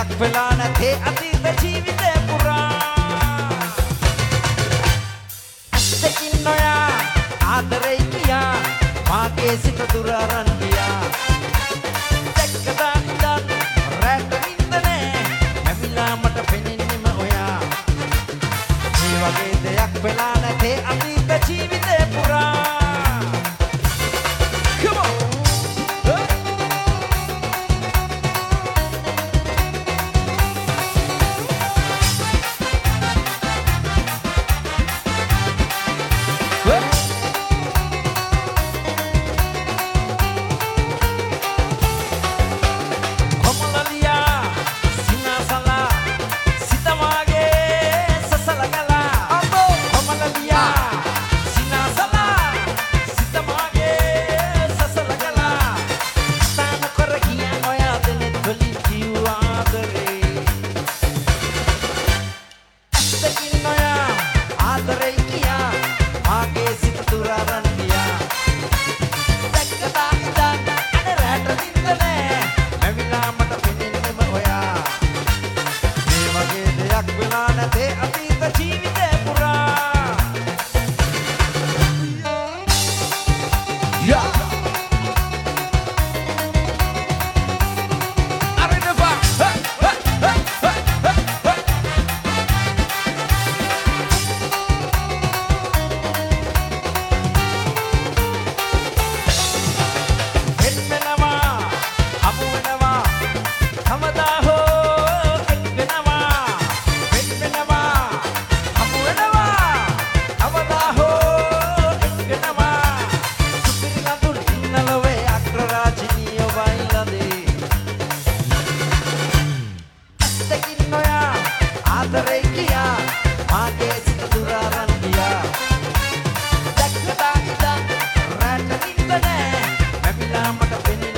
දෙයක් වෙලා නැතේ අතීත ජීවිතේ පුරා දෙකින් නොයා ආදරේ කියා මාගේ සිත දුර අරන් ගියා දැක්කදා ඉඳන් රැට නින්දනේ මැවිලා මට පෙනෙන්නෙම ඔයා මේ වගේ දෙයක් වෙලා නැතේ අතීත ජීවිතේ පුරා ආදරේ කියා මාගේ සිත දුර අරන් ගියා දැක්කදා ඉඳන් රැට නින්දනේ මැවිලා මට පෙනෙන්නේ